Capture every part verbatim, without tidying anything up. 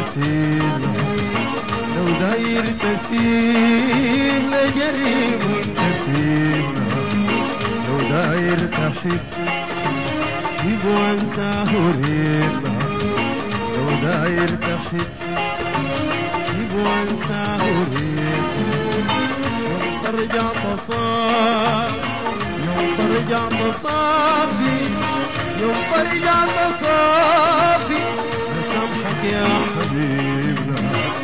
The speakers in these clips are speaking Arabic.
نسينا لو داير تسيب لجريب نسينا لو داير تحب جيب وانساه رينا لو داير تحب جيب وانساه رينا يوم ترجع تصاب يوم ترجع تصافي يوم ترجع تصافي نسامحك يا حبيبنا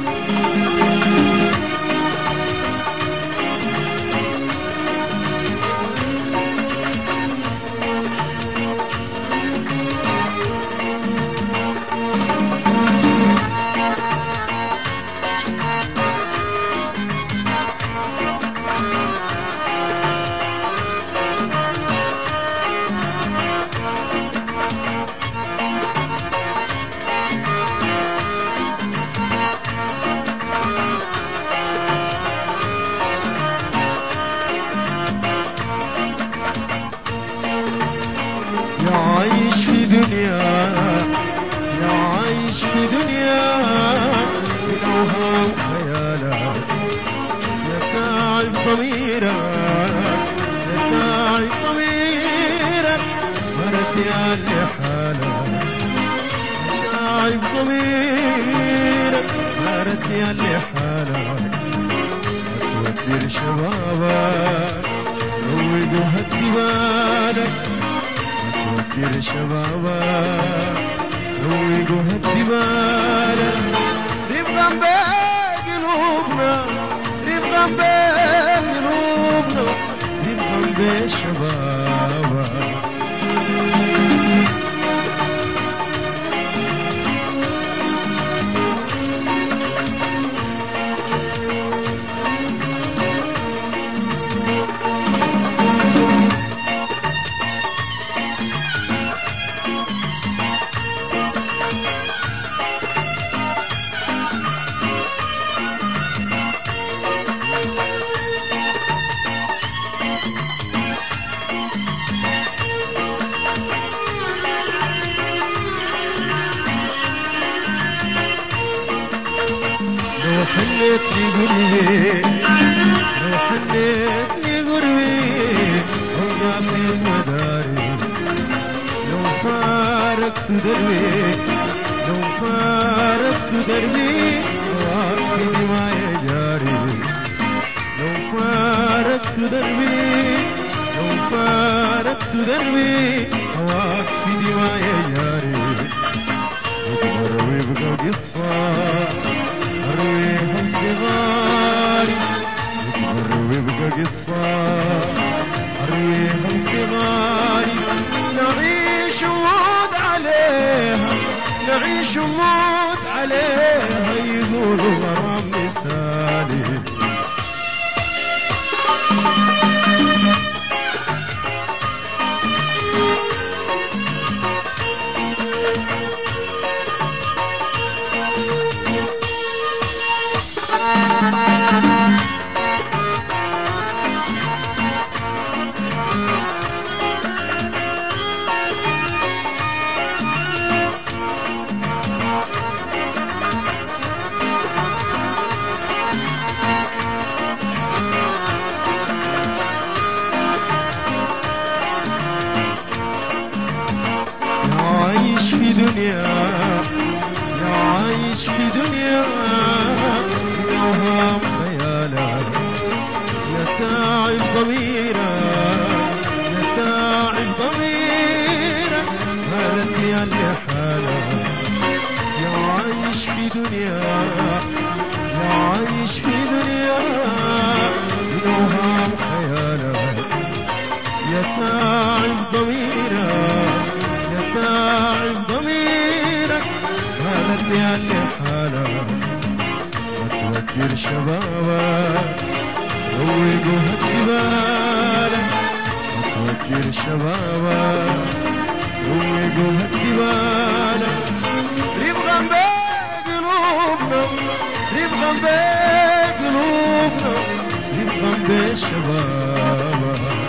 يا عايش في دنيا يا عايش في دنيا من أوهام خيالك يا تعب ضميرك يا تعب ضميرك مرت يا لحالك يا تعب ضميرك مرت يا لحالك ما تودر شبابك روق وهدي بالك وكر شبابك روق وهدي بالك رفقا بقلوبنا رفقا بقلوبنا رفقا بشبابك لو حنيتني قربي لو حنيتني قربي والقى في مداري لو فارقت دربي لو فارقت دربي وفي دماء جاري لو فارقت دربي لو فارقت دربي وفي دماء جاري يكبر ويبقى قصة أرويها انتظاري يكبر ويبقى قصة أرويها انتظاري نعيش وموت عليها نعيش وموت عليها يقولوا غرام مثالي عايش في دنيا يا عايش في دنيا من أوهام خيالك يا تعب ضميرك يا تعب ضميرك هلت يا لحالك يا عايش في دنيا يا عايش في دنيا من أوهام خيالك يا تعب ضميرك يا تعب ضميرك هلت يا لحالك ما توكر شبابك روق وهدي بالك ما توكر شبابك روق وهدي بالك رفقا بقلوبنا رفقا بقلوبنا رفقا بشبابك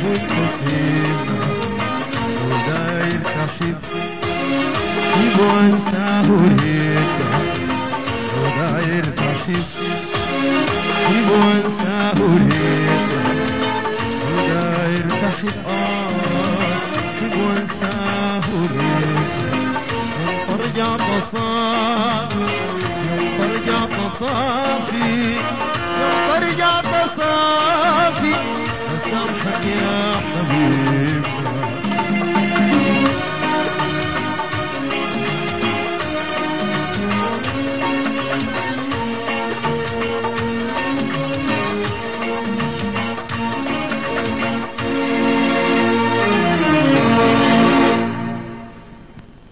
تسيبنا لو داير تحب يبغى انساه وريتها لو داير تحب يبغى انساه وريتها لو داير تحب اه يبغى انساه وريتها يوم ترجع تصاب يوم ترجع تصاب